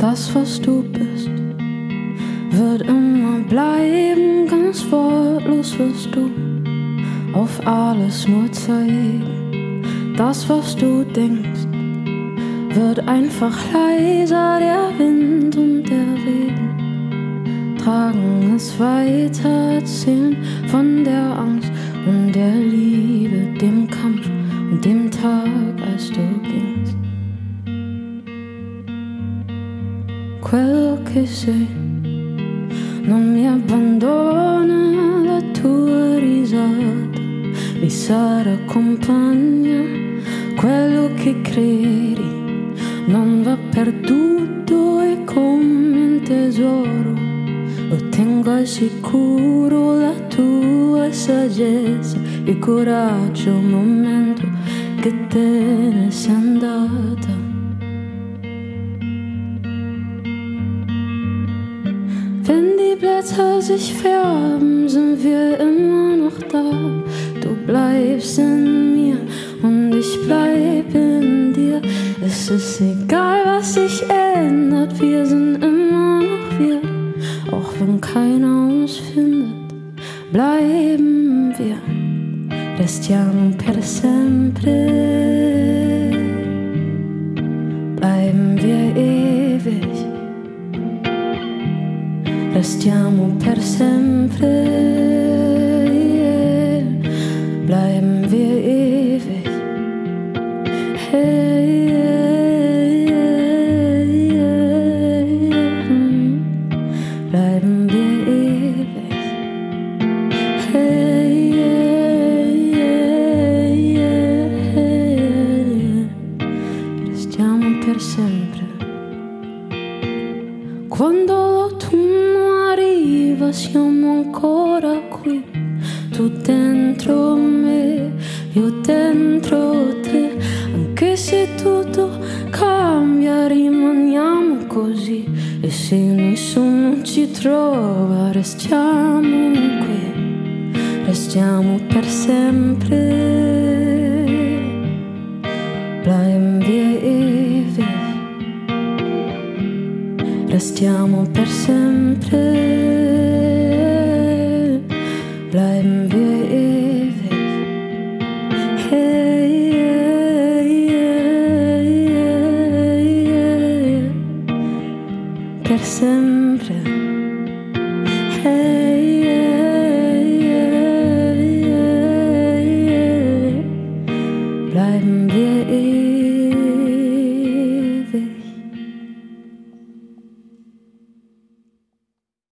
Das, was du bist, wird immer bleiben. Ganz wortlos wirst du auf alles nur zeigen. Das, was du denkst, wird einfach leiser. Der Wind und der Regen tragen es weiter, erzählen von der Angst und der Liebe, dem Kampf und dem Tag, als du gingst. Quello che sei non mi abbandona, la tua risata mi sarà compagna. Quello che credi non va perduto, è come un tesoro, lo tengo al sicuro. La tua saggezza, il coraggio, un momento che te ne sei andata. Wenn die Blätter sich färben, sind wir immer noch da. Du bleibst in mir und ich bleib in dir. Es ist egal, was sich ändert, wir sind immer noch wir. Auch wenn keiner uns findet, bleiben wir. Restiamo per sempre. Bleiben wir ewig. Restiamo per sempre, bleiben wir ewig. Bleiben wir ewig. Restiamo per sempre. Quando l'autunno arriva siamo ancora qui, tu dentro me, io dentro te. Anche se tutto cambia rimaniamo così, e se nessuno ci trova restiamo qui, restiamo per sempre. Bleiben wir ewig. Restiamo per sempre, bleiben wir ewig. Per sempre. Bleiben wir ewig.